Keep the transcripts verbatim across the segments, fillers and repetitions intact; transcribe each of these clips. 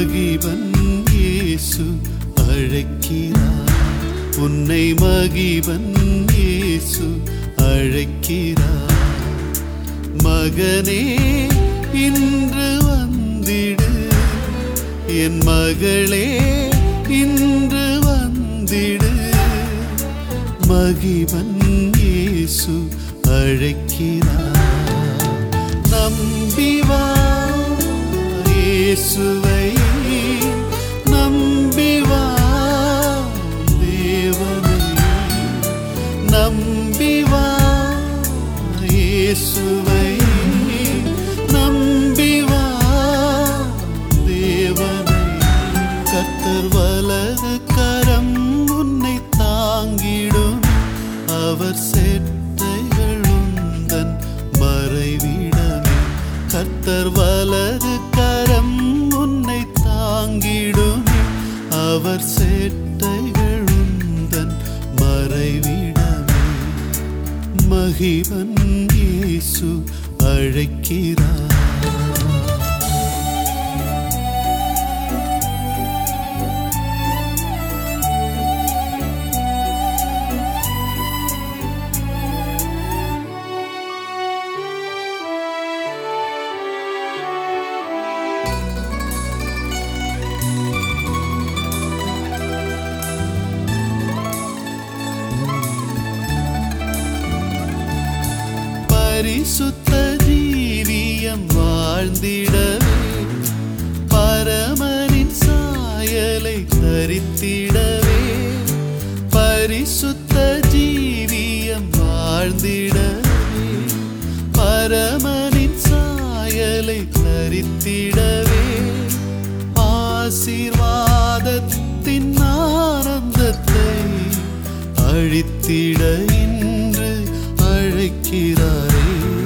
மகிபன் இயேசு அழைக்கிறார். உன்னை மகிபன் இயேசு அழைக்கிறார். மகனே இன்று வந்திடு, என் மகளே இன்று வந்திடு. மகிபன் இயேசு அழைக்கிறார். நம்பி வா இயேசுவை, நம்பி வா தேவனை. நம்பி வா இயேசுவை, நம்பி வா தேவனை. கர்த்தர் வலது கரம் உன்னை தாங்கிடும். அவர் சேட்டைகள் உந்தன் மறைவிடமே. கர்த்தர் வலது கரம் உன்னை தாங்கிடுமே. அவர் சேட்டைகள் உந்தன் மறைவிடமே. மகிபன் இயேசு அழைக்கிறார். பரிசுத்த ஜீவியம் வாழ்ந்திடவே, பரமனின் சாயலை தரித்திடவே. பரிசுத்த ஜீவியம் வாழ்ந்திடவே, பரமனின் சாயலை தரித்திடவே. ஆசீர்வாதத்தின் ஆனந்தத்தை அழித்திட இன்று அழைக்கிறாரே.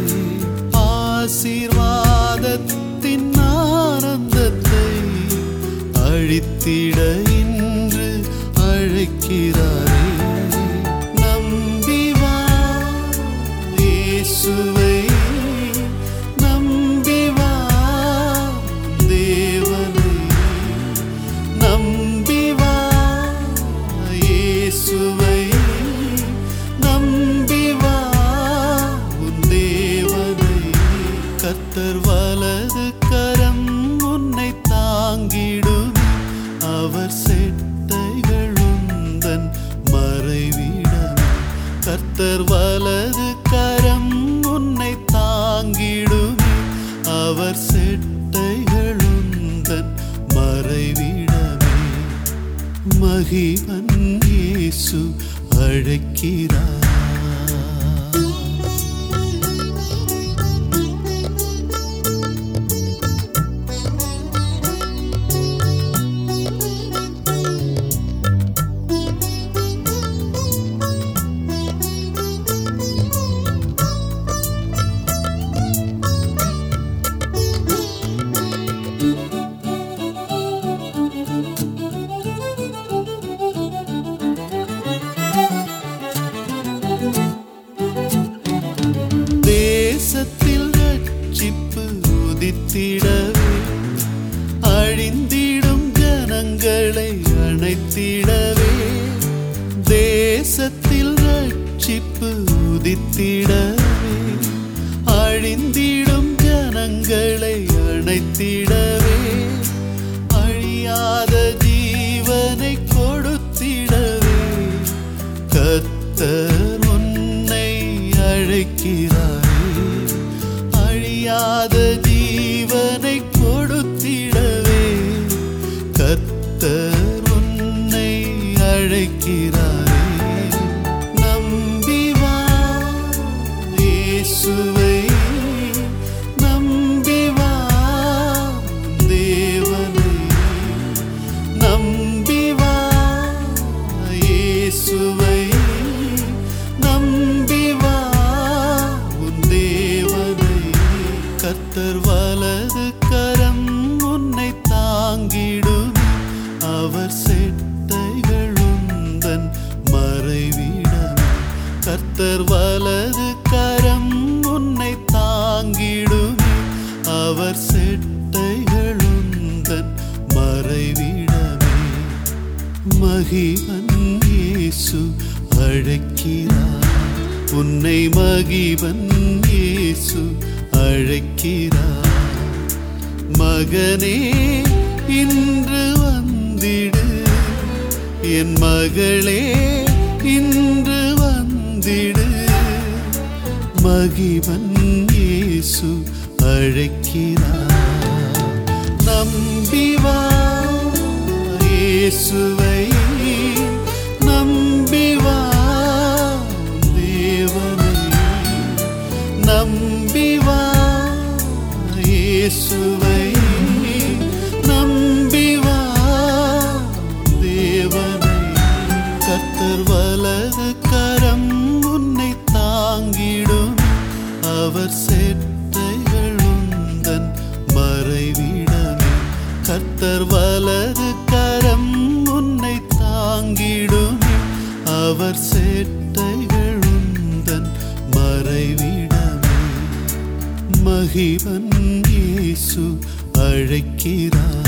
ஆசீர்வாதத்தின் ஆனந்தத்தை அழித்திட இன்று அழைக்கிறாரே. நம்பி வா இயேசுவை, நம்பி வா தேவனை. நம்பி வா இயேசுவை, நம்பி வா தேவனை. கர்த்தர் வலது கரம் உன்னை தாங்கிடும். அவர் சேட்டைகள் உந்தன் மறைவிடம். கர்த்தர் வலது கரம் உன்னை தாங்கிடும். அவர் சேட்டைகள் உந்தன் மறைவிடமே. மகிபன் இயேசு அழைக்கிறார். தேசத்தில் ரட்சிப்பு உதித்திடவே, அழிந்திடும் ஜனங்களை அணைத்திடவே. தேசத்தில் ரட்சிப்பு உதித்திடவே, அழிந்திடும் ஜனங்களை அணைத்திடவே. அழியாத ஜீவனை கொடுத்திடவே கர்த்தர் உன்னை அழைக்கிறார். அழியாத ஜீவனை கொடுத்திடவே கர்த்தர் உன்னை அழைக்கிறாரே. நம்பி வா இயேசுவை, நம்பி வா தேவனை. நம்பி வா இயேசுவை, நம்பி வா தேவனை. கர்த்தர் வலது கரம் உன்னை தாங்கிடும். அவர் சேட்டைகள் உந்தன் மறைவிடம். கர்த்தர் வலது கரம் உன்னை தாங்கிடும். அவர் சேட்டைகள் உந்தன் மறைவிடம். மகிபன் இயேசு அழைக்கிறார். உன்னை மகிபன் இயேசு அழைக்கிறார். மகனே இன்று வந்திடு, என் மகளே இன்று வந்திடு. மகிபன் இயேசு அழைக்கிறார். நம்பி வா இயேசுவை, நம்பி வா தேவனை. நம்பி வா இயேசுவை, நம்பி வா தேவனை. கர்த்தர் வலது கரம் உன்னை தாங்கிடும். அவர் சேட்டைகள் உந்தன் மறைவிடமே. கர்த்தர் வலது கரம் உன்னை தாங்கிடுமே. அவர் சேட்டைகள் உந்தன் மறைவிடமே. மகிபன் இயேசு அழைக்கிறார்.